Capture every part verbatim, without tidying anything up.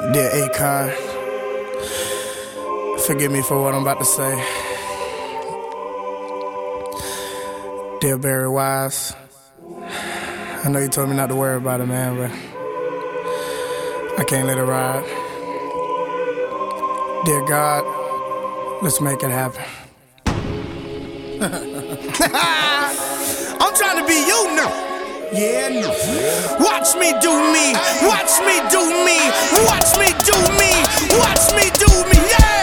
Dear Akon, forgive me for what I'm about to say. Dear Barry Wise, I know you told me not to worry about it, man, but I can't let it ride. Dear God, let's make it happen. I'm trying to be you now. Yeah, no. Watch me do me, watch me do me, watch me do me, watch me do me, yeah.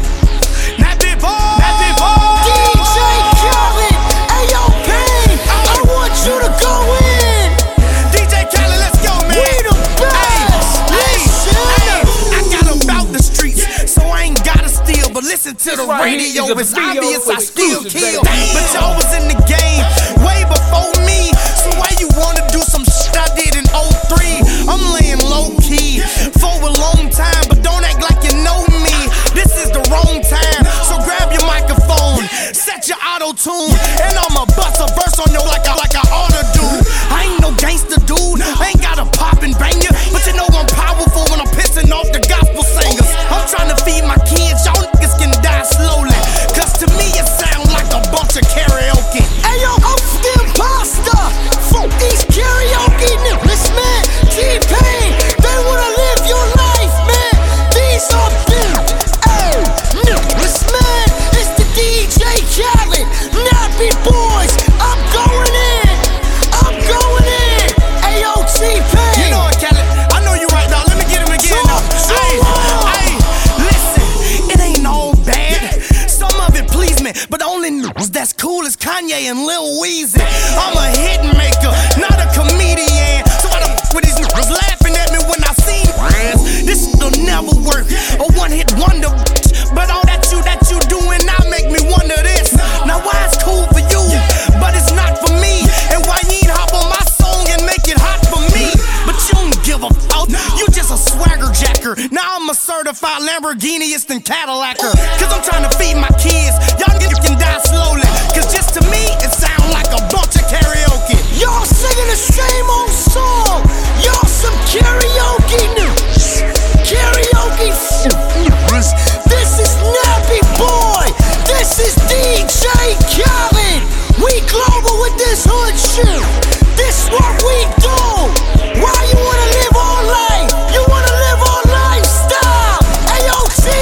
Nappy boy, Nappy boy, D J Khaled, Ayo Pain, I want you to go in. D J Khaled, let's go, man. We the best. Hey, hey, I got about the streets, so I ain't gotta steal. But listen to the right radio, here it's is a video obvious I with still exclusive, kill. baby. But y'all was in the game way before me. So why you wanna do some shit I did in oh three? I'm laying low key for a long time, but don't act like you know me. This is the wrong time, so grab your microphone, set your auto tune, and I'ma bust a verse on you like I like I oughta do. I ain't no gangster dude, I ain't gotta pop and bang you, but you know I'm powerful when I'm pissing off the gospel singers. I'm trying to feed my kids, y'all niggas can die slowly, cause to me it sound like a bunch of karaoke. Ayo, I'm the imposter. Fuck these karaoke niggas, man. T-Pain, they wanna live your life, man. These are them. Hey, niggas, man. It's the D J Khaled, Nappy Boys. I'm going in. I'm going in. Ayo, T-Pain. You know what, Khaled? I know you right now. Let me get him again now. Hey, hey, listen, it ain't all bad. Some of it please me, but the only news that's cool is Kanye and Lil Weezy. I'm a hit maker, not a comedian. So why the f with these niggas laughing at me when I seen friends? This will never work. A one-hit wonder, but all that you that you doing now make me wonder this. Now why it's cool for you, but it's not for me? And why you ain't hop on my song and make it hot for me? But you don't give a fuck. You just a swagger jacker. Now I'm a certified Lamborghiniist and Cadillacer. Cause I'm trying to feed my kids. Y'all niggas can die slowly. Cause just to me, it sound like a bunch of karaoke. Y'all singing the same old song. Y'all some karaoke niggas. Karaoke niggas. This is Nappy Boy. This is D J Khaled. We global with this hood shit. This what we do. Why you wanna live all life? You wanna live all lifestyle. Ayo,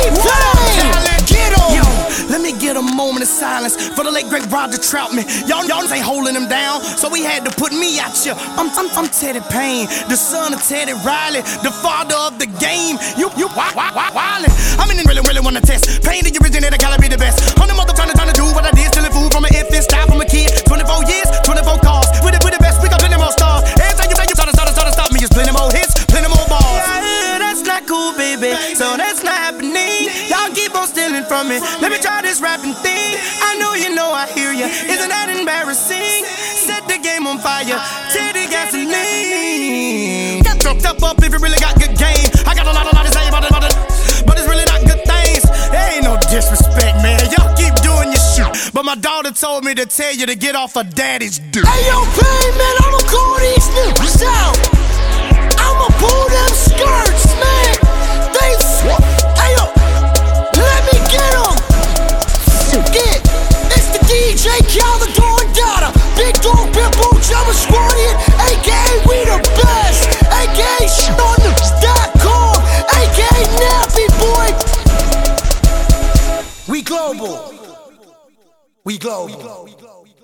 T-Pain. Get on. Yo, let me get a moment of silence for the late great Roger Troutman. Y'all, y'all ain't holding him down, so we had to put me out here. I'm, I'm, I'm Teddy Payne, the son of Teddy Riley, the father of the game. You, you, why, why, why, wildin'? I mean, really, really wanna test. Payne, the originator, gotta be the best. On the mother trying to, trying to do what I did, stealing food from an infant, style from a kid. twenty-four years, twenty-four cars. With it, with the best, we got plenty more stars. Every time you play, you try to start, start, stop me. It's plenty more hits, plenty more balls. Yeah, that's not cool, baby. So that's not happening. Y'all keep on stealing from me. Let me try this rapping thing. I know you know I hear ya. Isn't that embarrassing? Set the game on fire. Teddy gasoline. Step up, up if you really got good game. I got a lot, a lot to say about it, about it, but it's really not good things. There ain't no disrespect, man. Y'all keep doing your shit. But my daughter told me to tell you to get off of daddy's dick. Ayo, Pain, man, I'ma call these niggas out. I'ma pull them skirts, man. They f- Ayo, let me get them. Get. It's the D J Khaled Dawn Dada. Big Dog Pitbull, Jumper Squadian, A K A we the best. A K A shit on niggas dot com. A K A Nappy Boy. We global. We global.